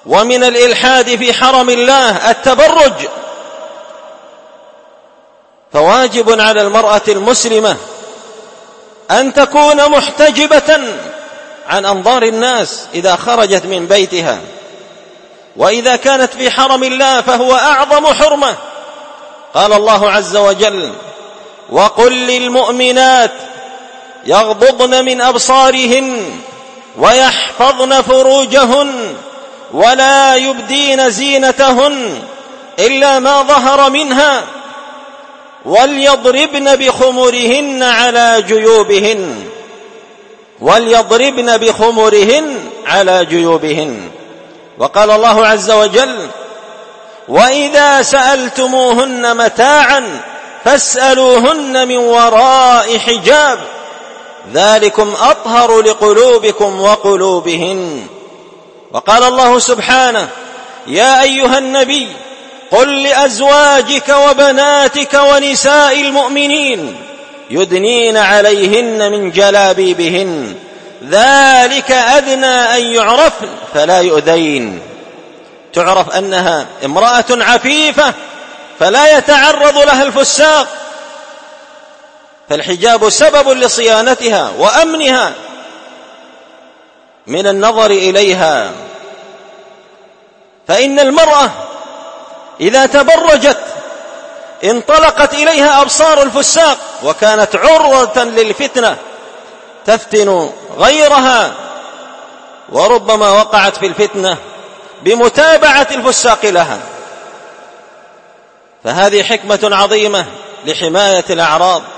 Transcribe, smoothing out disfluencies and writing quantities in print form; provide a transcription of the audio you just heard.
ومن الإلحاد في حرم الله التبرج. فواجب على المرأة المسلمة أن تكون محتجبة عن أنظار الناس إذا خرجت من بيتها، وإذا كانت في حرم الله فهو أعظم حرمة. قال الله عز وجل: وقل للمؤمنات يغضضن من أبصارهن ويحفظن فروجهن ولا يبدين زينتهن إلا ما ظهر منها وليضربن بخمرهن على جيوبهن. وقال الله عز وجل: وإذا سألتموهن متاعا فاسألوهن من وراء حجاب ذلكم أطهر لقلوبكم وقلوبهن. وقال الله سبحانه: يا أيها النبي قل لأزواجك وبناتك ونساء المؤمنين يدنين عليهن من جلابيبهن ذلك أدنى أن يعرفن فلا يؤذين. تعرف أنها امرأة عفيفة فلا يتعرض لها الفساق، فالحجاب سبب لصيانتها وأمنها من النظر إليها. فإن المرأة إذا تبرجت انطلقت إليها أبصار الفساق وكانت عرضة للفتنة تفتن غيرها، وربما وقعت في الفتنة بمتابعة الفساق لها. فهذه حكمة عظيمة لحماية الأعراض.